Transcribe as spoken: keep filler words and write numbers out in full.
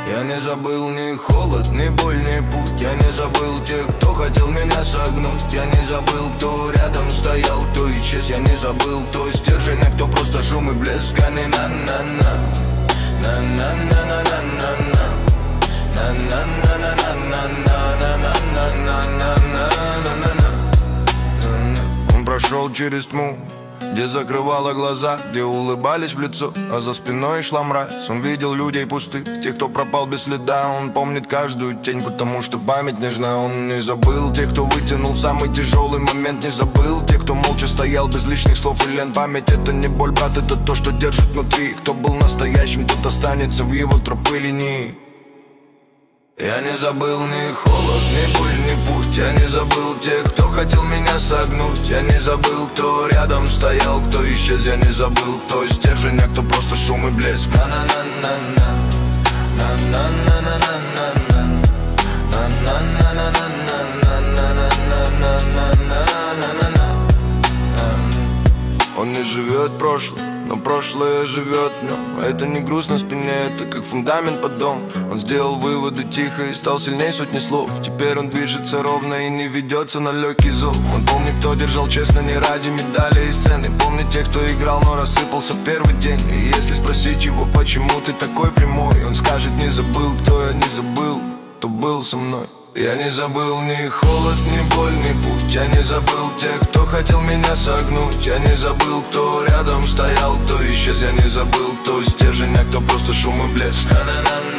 Я не забыл ни холод, ни боль, ни путь. Я не забыл тех, кто хотел меня согнуть. Я не забыл, кто рядом стоял, кто исчез. Я не забыл, кто стержень, а кто просто шум и блеск. А не на-на-на, на-на-на-на-на-на-на, на-на-на-на-на-на-на-на-на-на-на-на. Он прошел через тьму, где закрывала глаза, где улыбались в лицо, а за спиной шла мразь. Он видел людей пустых, тех, кто пропал без следа. Он помнит каждую тень, потому что память нежна. Он не забыл тех, кто вытянул в самый тяжелый момент. Не забыл тех, кто молча стоял без лишних слов и лент. Память — это не боль, брат, это то, что держит внутри. Кто был настоящим, тот останется в его тропы линии. Я не забыл ни холод, ни боль, ни путь. Я не забыл тех, кто хотел меня согнуть. Я не забыл, кто рядом стоял, кто исчез. Я не забыл, кто стержень, а кто просто шум и блеск. На-на-на-на-на, на-на-на-на-на-на, на-на-на-на-на-на-на-на-на-на-на-на-на. Он не живет прошлым, но прошлое живет в нем. А это не груз на спине, это как фундамент под дом. Он сделал выводы тихо и стал сильней сотни слов. Теперь он движется ровно и не ведется на легкий зов. Он помнит, кто держал честно не ради медали и сцены. Помнит тех, кто играл, но рассыпался первый день. И если спросить его, почему ты такой прямой, он скажет: не забыл, кто я, не забыл, кто был со мной. Я не забыл ни холод, ни боль, ни путь. Я не забыл тех, кто хотел меня согнуть. Я не забыл, кто рядом стоял, кто исчез. Я не забыл, кто стержень, а кто просто шум и блеск. На-на-на-на.